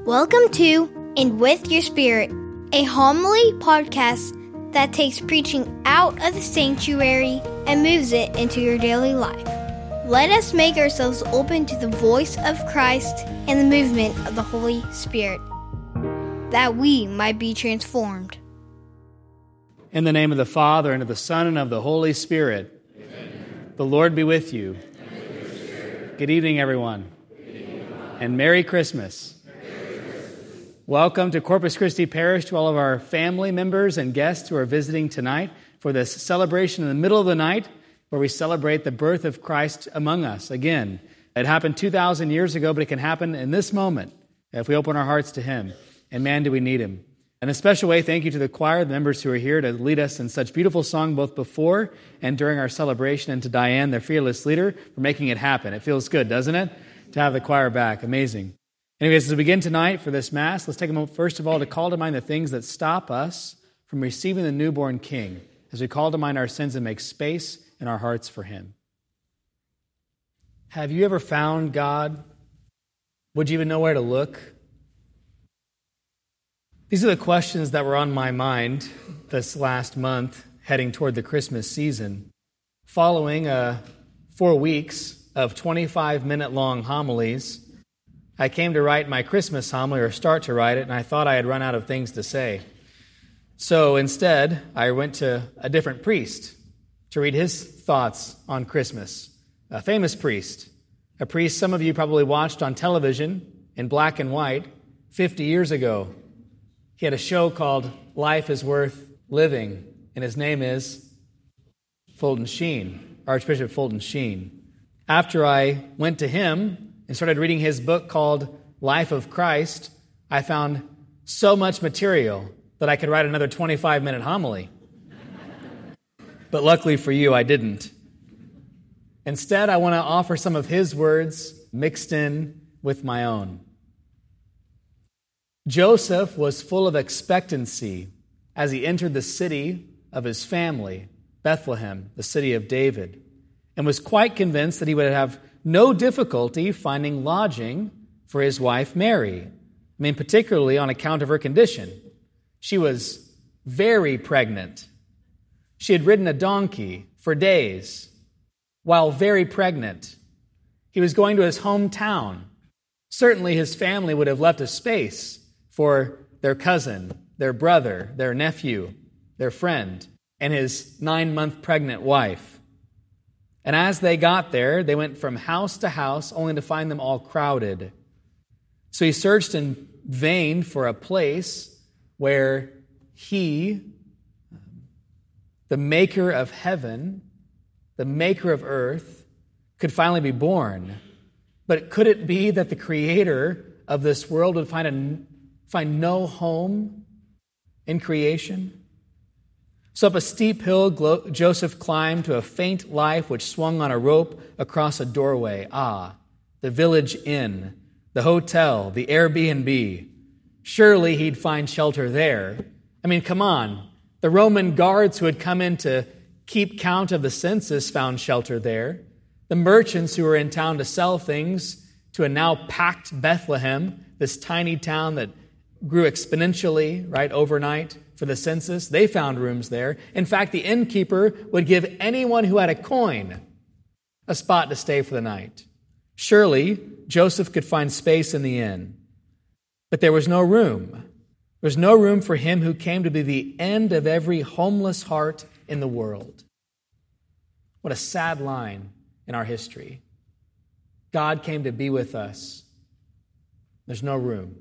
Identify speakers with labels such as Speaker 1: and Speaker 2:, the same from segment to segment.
Speaker 1: Welcome to And With Your Spirit, a homily podcast that takes preaching out of the sanctuary and moves it into your daily life. Let us make ourselves open to the voice of Christ and the movement of the Holy Spirit, that we might be transformed.
Speaker 2: In the name of the Father, and of the Son, and of the Holy Spirit. Amen. The Lord be with you.
Speaker 3: And with your spirit.
Speaker 2: Good evening, everyone.
Speaker 3: Good evening,
Speaker 2: and Merry Christmas. Welcome to Corpus Christi Parish, to all of our family members and guests who are visiting tonight for this celebration in the middle of the night where we celebrate the birth of Christ among us. Again, it happened 2,000 years ago, but it can happen in this moment if we open our hearts to Him. And man, do we need Him. In a special way, thank you to the choir, the members who are here to lead us in such beautiful song both before and during our celebration, and to Diane, their fearless leader, for making it happen. It feels good, doesn't it, to have the choir back? Amazing. Anyways, as we begin tonight for this Mass, let's take a moment, first of all, to call to mind the things that stop us from receiving the newborn King, as we call to mind our sins and make space in our hearts for Him. Have you ever found God? Would you even know where to look? These are the questions that were on my mind this last month, heading toward the Christmas season. Following 4 weeks of 25-minute-long homilies, I came to write my Christmas homily, or start to write it, and I thought I had run out of things to say. So instead, I went to a different priest to read his thoughts on Christmas. A famous priest, a priest some of you probably watched on television in black and white 50 years ago. He had a show called Life is Worth Living, and his name is Fulton Sheen, Archbishop Fulton Sheen. After I went to him and started reading his book called Life of Christ, I found so much material that I could write another 25-minute homily. But luckily for you, I didn't. Instead, I want to offer some of his words mixed in with my own. Joseph was full of expectancy as he entered the city of his family, Bethlehem, the city of David, and was quite convinced that he would have no difficulty finding lodging for his wife Mary. Particularly on account of her condition. She was very pregnant. She had ridden a donkey for days while very pregnant. He was going to his hometown. Certainly his family would have left a space for their cousin, their brother, their nephew, their friend, and his 9-month pregnant wife. And as they got there, they went from house to house, only to find them all crowded. So he searched in vain for a place where he, the maker of heaven, the maker of earth, could finally be born. But could it be that the creator of this world would find no home in creation? So up a steep hill, Joseph climbed to a faint life which swung on a rope across a doorway. The village inn, the hotel, the Airbnb. Surely he'd find shelter there. Come on. The Roman guards who had come in to keep count of the census found shelter there. The merchants who were in town to sell things to a now packed Bethlehem, this tiny town that grew exponentially, right, overnight for the census, they found rooms there. In fact, the innkeeper would give anyone who had a coin a spot to stay for the night. Surely, Joseph could find space in the inn. But there was no room. There was no room for him who came to be the end of every homeless heart in the world. What a sad line in our history. God came to be with us. There's no room.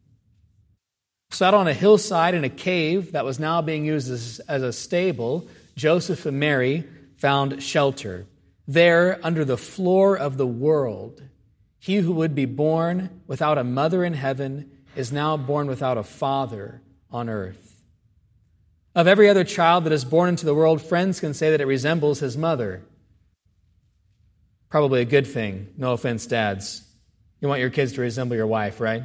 Speaker 2: Sat on a hillside in a cave that was now being used as a stable, Joseph and Mary found shelter. There, under the floor of the world, he who would be born without a mother in heaven is now born without a father on earth. Of every other child that is born into the world, friends can say that it resembles his mother. Probably a good thing. No offense, dads. You want your kids to resemble your wife, right?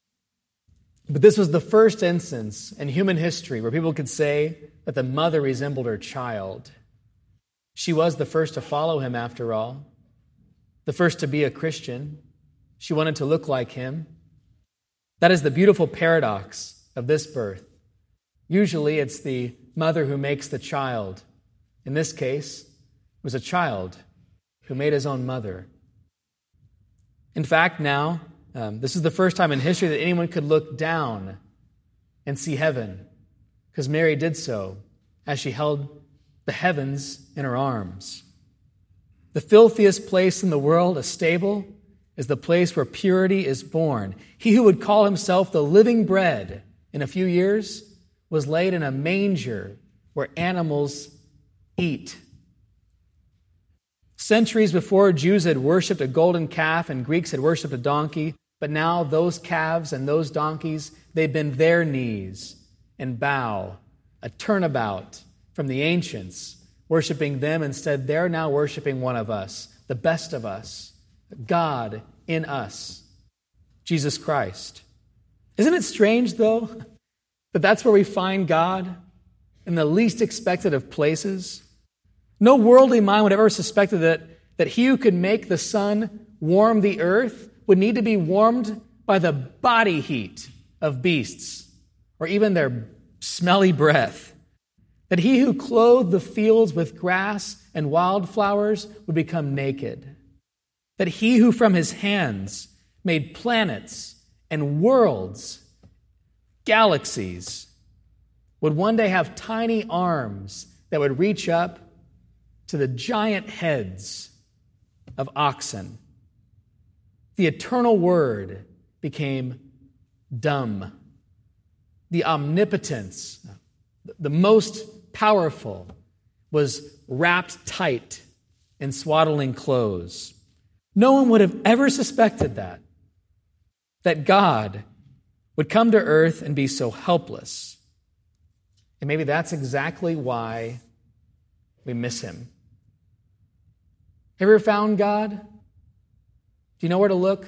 Speaker 2: But this was the first instance in human history where people could say that the mother resembled her child. She was the first to follow him, after all, the first to be a Christian. She wanted to look like him. That is the beautiful paradox of this birth. Usually it's the mother who makes the child. In this case, it was a child who made his own mother. In fact, now, this is the first time in history that anyone could look down and see heaven, because Mary did so as she held the heavens in her arms. The filthiest place in the world, a stable, is the place where purity is born. He who would call himself the living bread in a few years was laid in a manger where animals eat. Centuries before, Jews had worshipped a golden calf and Greeks had worshipped a donkey, but now those calves and those donkeys, they bend their knees and bow, a turnabout from the ancients, worshiping them. Instead, they're now worshiping one of us, the best of us, God in us, Jesus Christ. Isn't it strange, though, that that's where we find God, in the least expected of places? No worldly mind would ever have suspected that he who could make the sun warm the earth would need to be warmed by the body heat of beasts, or even their smelly breath. That he who clothed the fields with grass and wildflowers would become naked. That he who from his hands made planets and worlds, galaxies, would one day have tiny arms that would reach up to the giant heads of oxen. The eternal Word became dumb. The omnipotence, the most powerful, was wrapped tight in swaddling clothes. No one would have ever suspected that God would come to earth and be so helpless. And maybe that's exactly why we miss him. Have you ever found God? Do you know where to look?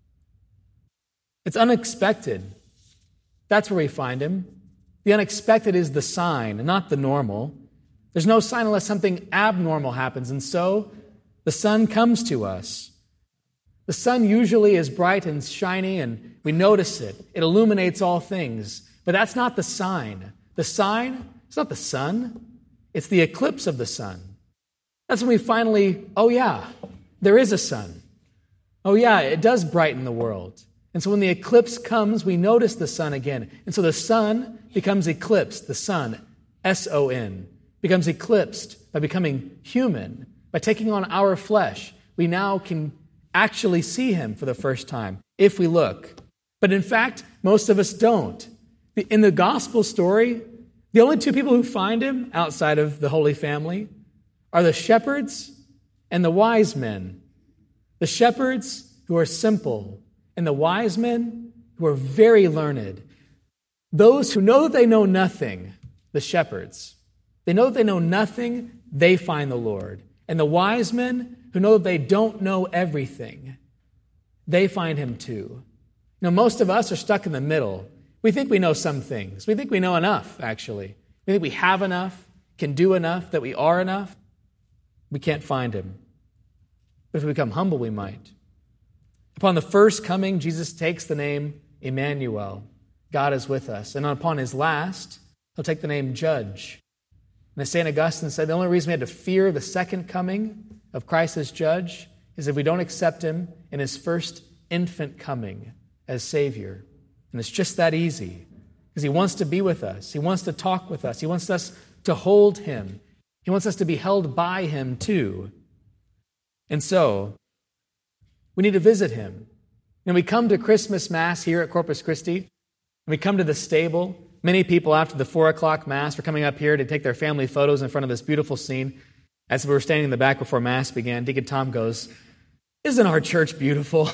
Speaker 2: It's unexpected. That's where we find him. The unexpected is the sign, and not the normal. There's no sign unless something abnormal happens, and so the sun comes to us. The sun usually is bright and shiny, and we notice it. It illuminates all things. But that's not the sign. The sign, it's not the sun. It's the eclipse of the sun. That's when we finally, oh yeah, there is a sun. Oh yeah, it does brighten the world. And so when the eclipse comes, we notice the sun again. And so the sun becomes eclipsed. The sun, S-O-N, becomes eclipsed by becoming human, by taking on our flesh. We now can actually see him for the first time, if we look. But in fact, most of us don't. In the gospel story, the only two people who find him outside of the Holy Family are the shepherds and the wise men. The shepherds who are simple, and the wise men who are very learned. Those who know that they know nothing, the shepherds, they know that they know nothing, they find the Lord. And the wise men who know that they don't know everything, they find him too. Now, most of us are stuck in the middle. We think we know some things. We think we know enough, actually. We think we have enough, can do enough, that we are enough. We can't find him. But if we become humble, we might. Upon the first coming, Jesus takes the name Emmanuel. God is with us. And upon his last, he'll take the name Judge. And as St. Augustine said, the only reason we had to fear the second coming of Christ as Judge is if we don't accept him in his first infant coming as Savior. And it's just that easy, because he wants to be with us. He wants to talk with us. He wants us to hold him. He wants us to be held by him too. And so, we need to visit him. And we come to Christmas Mass here at Corpus Christi, and we come to the stable. Many people after the 4 o'clock Mass were coming up here to take their family photos in front of this beautiful scene. As we were standing in the back before Mass began, Deacon Tom goes, "Isn't our church beautiful?"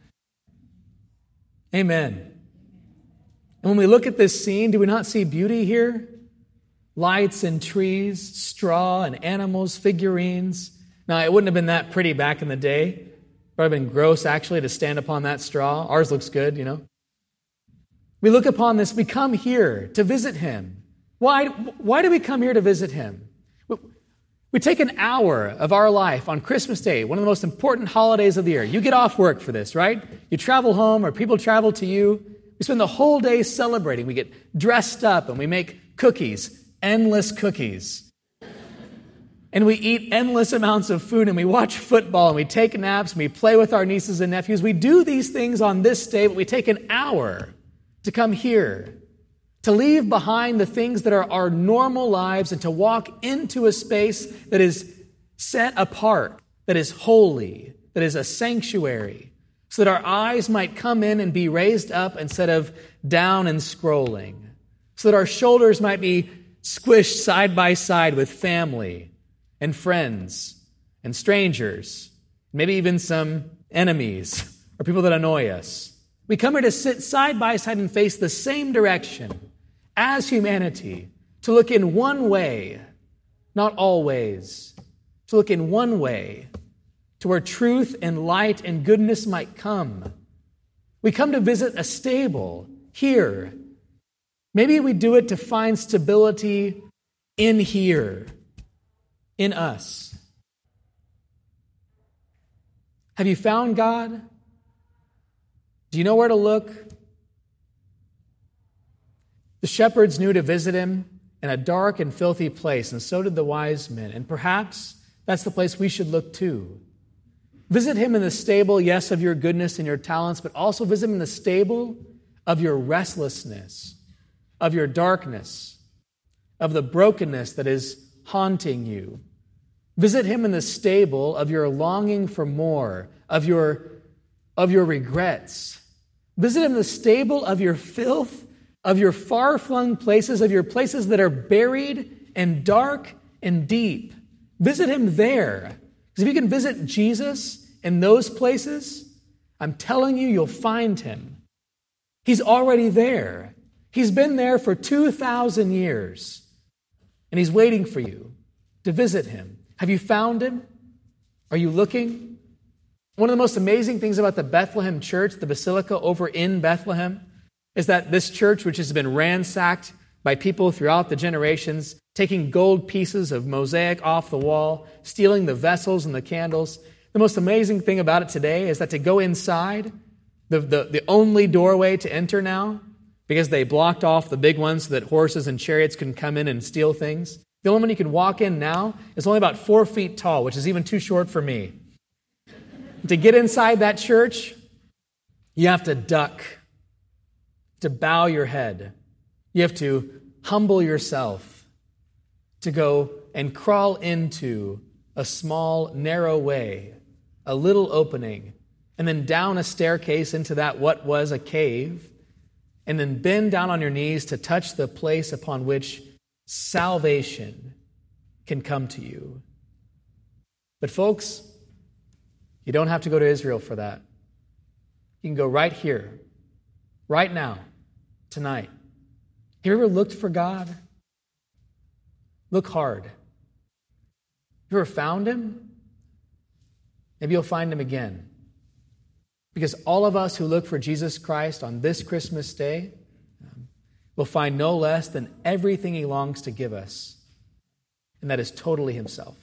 Speaker 2: Amen. And when we look at this scene, do we not see beauty here? Lights and trees, straw and animals, figurines. Now, it wouldn't have been that pretty back in the day. It would have been gross, actually, to stand upon that straw. Ours looks good, you know. We look upon this. We come here to visit him. Why do we come here to visit him? We take an hour of our life on Christmas Day, one of the most important holidays of the year. You get off work for this, right? You travel home or people travel to you. We spend the whole day celebrating. We get dressed up and we make cookies, endless cookies. And we eat endless amounts of food and we watch football and we take naps and we play with our nieces and nephews. We do these things on this day, but we take an hour to come here, to leave behind the things that are our normal lives and to walk into a space that is set apart, that is holy, that is a sanctuary, so that our eyes might come in and be raised up instead of down and scrolling, so that our shoulders might be squished side by side with family and friends and strangers, maybe even some enemies or people that annoy us. We come here to sit side by side and face the same direction as humanity, to look in one way, not always, to look in one way to where truth and light and goodness might come. We come to visit a stable here. Maybe we do it to find stability in here, in us. Have you found God? Do you know where to look? The shepherds knew to visit him in a dark and filthy place, and so did the wise men. And perhaps that's the place we should look too. Visit him in the stable, yes, of your goodness and your talents, but also visit him in the stable of your restlessness, of your darkness, of the brokenness that is haunting you. Visit him in the stable of your longing for more, of your regrets. Visit him in the stable of your filth, of your far-flung places, of your places that are buried and dark and deep. Visit him there. Because if you can visit Jesus in those places, I'm telling you, you'll find him. He's already there. He's been there for 2,000 years. And he's waiting for you to visit him. Have you found him? Are you looking? One of the most amazing things about the Bethlehem Church, the Basilica over in Bethlehem, is that this church, which has been ransacked by people throughout the generations, taking gold pieces of mosaic off the wall, stealing the vessels and the candles. The most amazing thing about it today is that to go inside, the only doorway to enter now, because they blocked off the big ones so that horses and chariots couldn't come in and steal things. The only one you can walk in now is only about 4 feet tall, which is even too short for me. To get inside that church, you have to duck, to bow your head. You have to humble yourself, to go and crawl into a small, narrow way, a little opening, and then down a staircase into that what was a cave, and then bend down on your knees to touch the place upon which salvation can come to you. But folks, you don't have to go to Israel for that. You can go right here, right now, tonight. Have you ever looked for God? Look hard. Have you ever found him? Maybe you'll find him again. Because all of us who look for Jesus Christ on this Christmas day will find no less than everything he longs to give us, and that is totally himself.